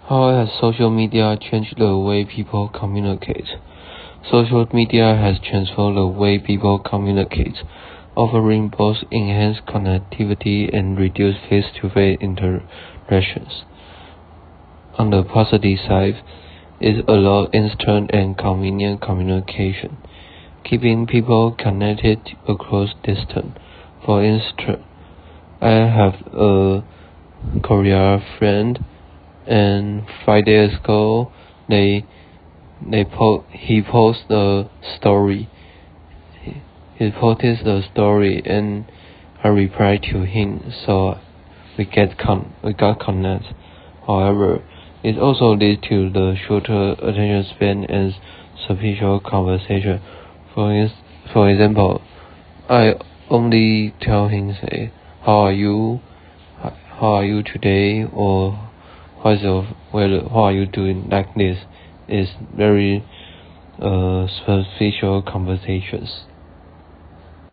How has social media changed the way people communicate? Social media has transformed the way people communicate, offering both enhanced connectivity and reduced face-to-face interactions. On the positive side, it allows instant and convenient communication, keeping people connected across distance. For instance, I have a Korean friend, and 5 days ago he posted a story. He posted the story, and I replied to him, so we got connected. However, it also leads to the shorter attention span and superficial conversation. For example, I only tell him, say, "How are you? How are you today?" or "How's your weather? How are you doing?" Like this is very superficial conversations.